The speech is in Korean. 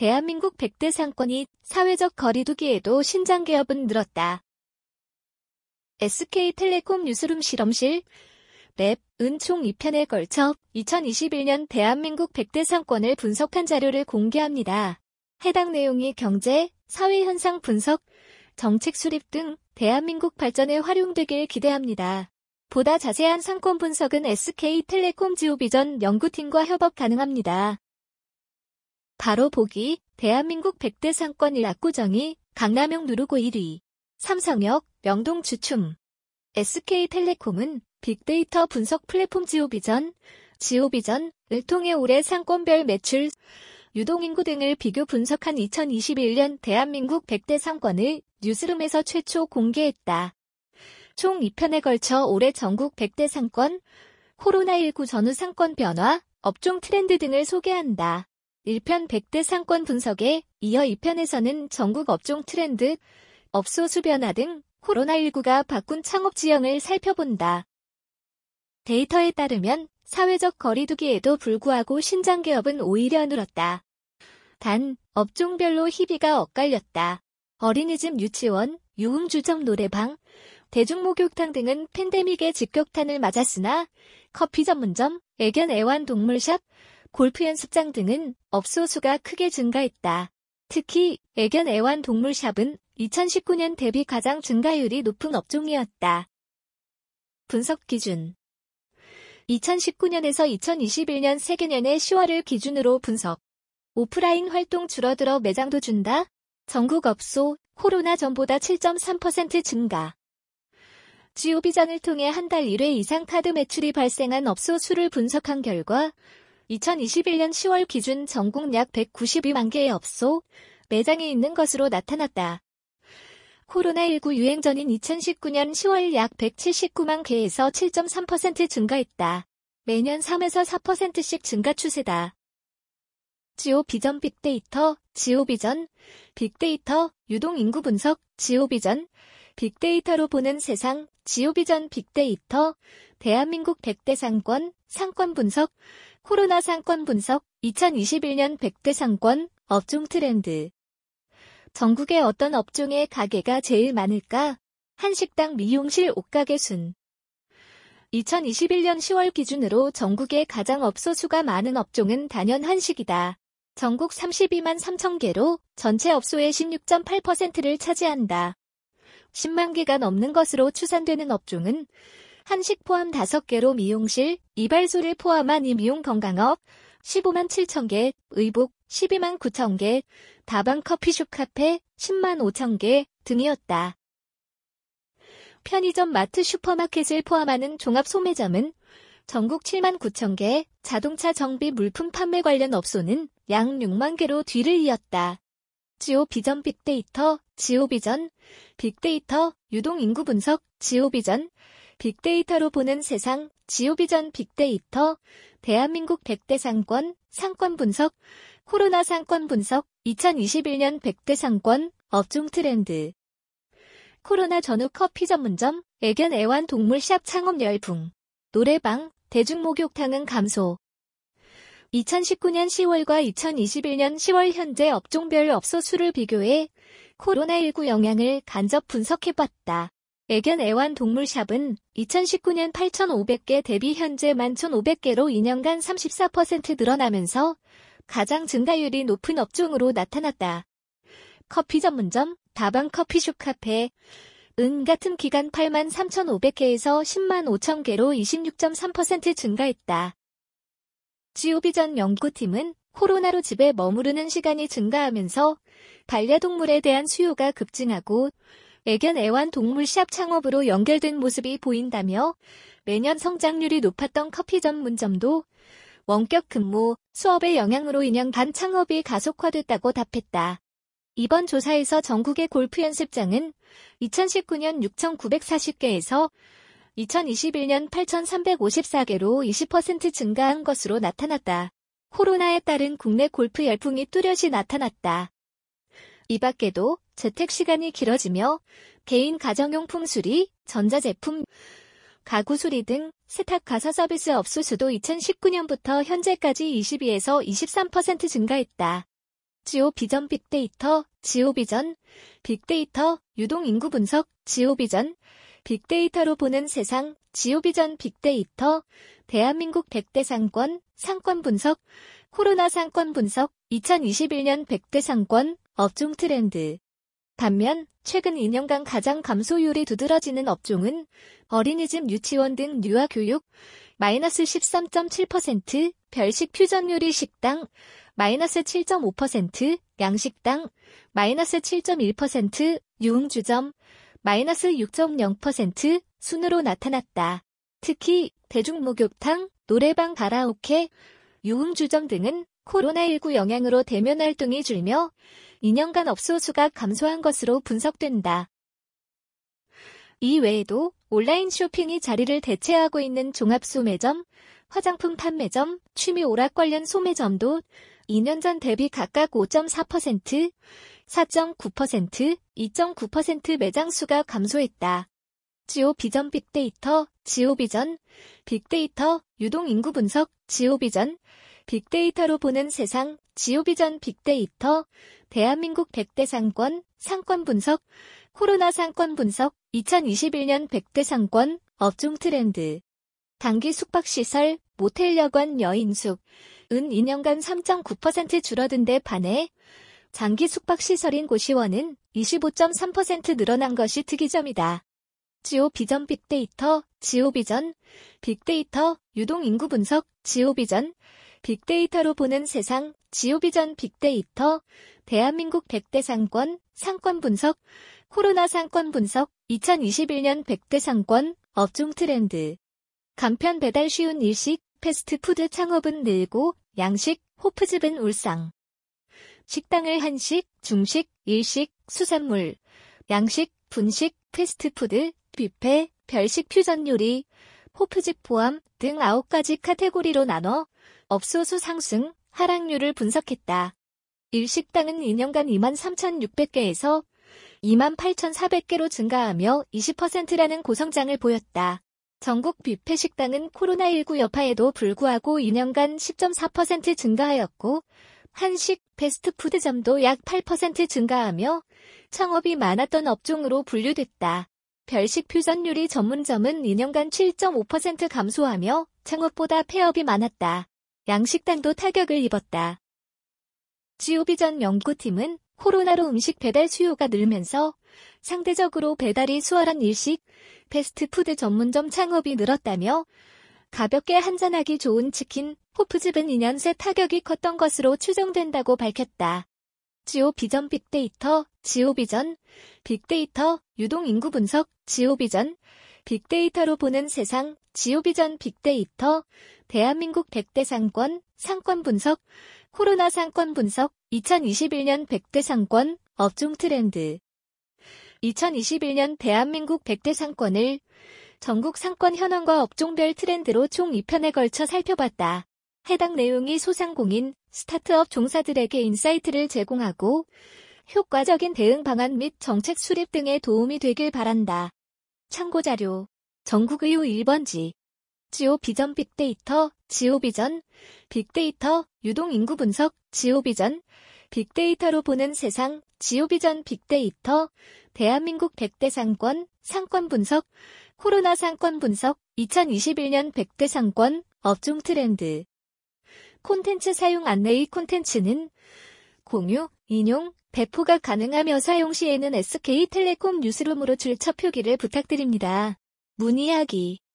대한민국 100대 상권이 사회적 거리두기에도 신장개업은 늘었다. SK텔레콤 뉴스룸 실험실 랩은 총 2편에 걸쳐 2021년 대한민국 100대 상권을 분석한 자료를 공개합니다. 해당 내용이 경제, 사회현상 분석, 정책 수립 등 대한민국 발전에 활용되길 기대합니다. 보다 자세한 상권 분석은 SK텔레콤 지오비전 연구팀과 협업 가능합니다. 바로 보기, 대한민국 100대 상권 1 압구정이 강남역 누르고 1위, 삼성역, 명동 주춤. SK텔레콤은 빅데이터 분석 플랫폼 지오비전을 통해 올해 상권별 매출, 유동인구 등을 비교 분석한 2021년 대한민국 100대 상권을 뉴스룸에서 최초 공개했다. 총 2편에 걸쳐 올해 전국 100대 상권, 코로나19 전후 상권 변화, 업종 트렌드 등을 소개한다. 1편 100대 상권 분석에 이어 2편에서는 전국 업종 트렌드, 업소수 변화 등 코로나19가 바꾼 창업 지형을 살펴본다. 데이터에 따르면 사회적 거리두기에도 불구하고 신장개업은 오히려 늘었다. 단, 업종별로 희비가 엇갈렸다. 어린이집 유치원, 유흥주점 노래방, 대중목욕탕 등은 팬데믹의 직격탄을 맞았으나 커피 전문점, 애견 애완동물샵, 골프 연습장 등은 업소 수가 크게 증가했다. 특히 애견 애완동물샵은 2019년 대비 가장 증가율이 높은 업종이었다. 분석 기준 2019년에서 2021년 세개년의 10월을 기준으로 분석. 오프라인 활동 줄어들어 매장도 준다. 전국 업소, 코로나 전보다 7.3% 증가. 지오비전을 통해 한 달 1회 이상 카드 매출이 발생한 업소 수를 분석한 결과 2021년 10월 기준 전국 약 192만 개의 업소, 매장이 있는 것으로 나타났다. 코로나19 유행 전인 2019년 10월 약 179만 개에서 7.3% 증가했다. 매년 3에서 4%씩 증가 추세다. 지오비전 빅데이터, 지오비전, 빅데이터, 유동인구 분석, 지오비전, 빅데이터로 보는 세상, 지오비전 빅데이터, 대한민국 100대 상권, 상권 분석, 코로나 상권 분석, 2021년 100대 상권, 업종 트렌드. 전국의 어떤 업종의 가게가 제일 많을까? 한식당, 미용실, 옷가게 순. 2021년 10월 기준으로 전국의 가장 업소 수가 많은 업종은 단연 한식이다. 전국 32만 3천 개로 전체 업소의 16.8%를 차지한다. 10만 개가 넘는 것으로 추산되는 업종은 한식 포함 5개로 미용실, 이발소를 포함한 이미용 건강업, 15만 7천 개, 의복, 12만 9천 개, 다방 커피숍 카페, 10만 5천 개 등이었다. 편의점 마트 슈퍼마켓을 포함하는 종합 소매점은 전국 7만 9천 개, 자동차 정비 물품 판매 관련 업소는 약 6만 개로 뒤를 이었다. 지오비전 빅데이터, 지오비전, 빅데이터, 유동인구 분석, 지오비전, 빅데이터로 보는 세상, 지오비전 빅데이터, 대한민국 100대 상권, 상권 분석, 코로나 상권 분석, 2021년 100대 상권, 업종 트렌드. 코로나 전후 커피 전문점, 애견 애완동물샵 창업 열풍. 노래방, 대중목욕탕은 감소. 2019년 10월과 2021년 10월 현재 업종별 업소 수를 비교해 코로나19 영향을 간접 분석해봤다. 애견 애완동물샵은 2019년 8,500개 대비 현재 11,500개로 2년간 34% 늘어나면서 가장 증가율이 높은 업종으로 나타났다. 커피 전문점, 다방 커피숍 카페, 같은 기간 8만 3,500개에서 10만 5천 개로 26.3% 증가했다. 지오비전 연구팀은 코로나로 집에 머무르는 시간이 증가하면서 반려동물에 대한 수요가 급증하고 애견 애완동물샵 창업으로 연결된 모습이 보인다며 매년 성장률이 높았던 커피 전문점도 원격 근무, 수업의 영향으로 2년 반 창업이 가속화됐다고 답했다. 이번 조사에서 전국의 골프 연습장은 2019년 6,940개에서 2021년 8,354개로 20% 증가한 것으로 나타났다. 코로나에 따른 국내 골프 열풍이 뚜렷이 나타났다. 이 밖에도 재택시간이 길어지며 개인 가정용품 수리, 전자제품, 가구 수리 등 세탁 가사 서비스 업소 수도 2019년부터 현재까지 22에서 23% 증가했다. 지오 비전 빅데이터, 지오 비전, 빅데이터, 유동 인구 분석, 지오 비전, 빅데이터로 보는 세상, 지오 비전 빅데이터, 대한민국 100대 상권, 상권 분석, 코로나 상권 분석, 2021년 100대 상권, 업종 트렌드. 반면 최근 2년간 가장 감소율이 두드러지는 업종은 어린이집, 유치원 등 유아교육, 마이너스 13.7%, 별식 퓨전요리 식당, 마이너스 7.5%, 양식당, 마이너스 7.1%, 유흥주점, 마이너스 6.0% 순으로 나타났다. 특히 대중목욕탕, 노래방, 가라오케, 유흥주점 등은 코로나19 영향으로 대면 활동이 줄며 2년간 업소 수가 감소한 것으로 분석된다. 이 외에도 온라인 쇼핑이 자리를 대체하고 있는 종합소매점, 화장품 판매점, 취미 오락 관련 소매점도 2년 전 대비 각각 5.4%, 4.9%, 2.9% 매장 수가 감소했다. 지오 비전 빅데이터, 지오 비전, 빅데이터, 유동 인구 분석, 지오 비전, 빅데이터로 보는 세상, 지오 비전 빅데이터, 대한민국 100대 상권, 상권 분석, 코로나 상권 분석, 2021년 100대 상권, 업종 트렌드. 단기 숙박시설, 모텔, 여관, 여인숙, 은 2년간 3.9% 줄어든 데 반해 장기 숙박시설인 고시원은 25.3% 늘어난 것이 특이점이다. 지오 비전 빅데이터, 지오 비전, 빅데이터, 유동 인구 분석, 지오 비전, 빅데이터로 보는 세상, 지오 비전 빅데이터, 대한민국 100대 상권, 상권 분석, 코로나 상권 분석, 2021년 100대 상권, 업종 트렌드. 간편 배달 쉬운 일식, 패스트푸드 창업은 늘고, 양식, 호프집은 울상. 식당을 한식, 중식, 일식, 수산물, 양식, 분식, 패스트푸드, 뷔페, 별식 퓨전 요리, 호프집 포함 등 9가지 카테고리로 나눠 업소 수 상승, 하락률을 분석했다. 일식당은 2년간 23,600개에서 28,400개로 증가하며 20%라는 고성장을 보였다. 전국 뷔페 식당은 코로나19 여파에도 불구하고 2년간 10.4% 증가하였고, 한식, 패스트푸드점도 약 8% 증가하며 창업이 많았던 업종으로 분류됐다. 별식 퓨전 요리 전문점은 2년간 7.5% 감소하며 창업보다 폐업이 많았다. 양식당도 타격을 입었다. 지오 비전 연구팀은 코로나로 음식 배달 수요가 늘면서 상대적으로 배달이 수월한 일식, 패스트푸드 전문점 창업이 늘었다며 가볍게 한잔하기 좋은 치킨, 호프집은 2년 새 타격이 컸던 것으로 추정된다고 밝혔다. 지오 비전 빅데이터, 지오 비전, 빅데이터, 유동 인구 분석, 지오 비전, 빅데이터로 보는 세상, 지오 비전 빅데이터, 대한민국 100대 상권, 상권 분석, 코로나 상권 분석, 2021년 100대 상권, 업종 트렌드. 2021년 대한민국 100대 상권을 전국 상권 현황과 업종별 트렌드로 총 2편에 걸쳐 살펴봤다. 해당 내용이 소상공인, 스타트업 종사들에게 인사이트를 제공하고 효과적인 대응 방안 및 정책 수립 등에 도움이 되길 바란다. 참고자료. 전국의료 1번지. 지오 비전 빅데이터, 지오 비전, 빅데이터, 유동 인구 분석, 지오 비전, 빅데이터로 보는 세상, 지오 비전 빅데이터, 대한민국 100대 상권, 상권 분석, 코로나 상권 분석, 2021년 100대 상권, 업종 트렌드. 콘텐츠 사용 안내의 콘텐츠는 공유, 인용, 배포가 가능하며 사용 시에는 SK텔레콤 뉴스룸으로 출처 표기를 부탁드립니다. 문의하기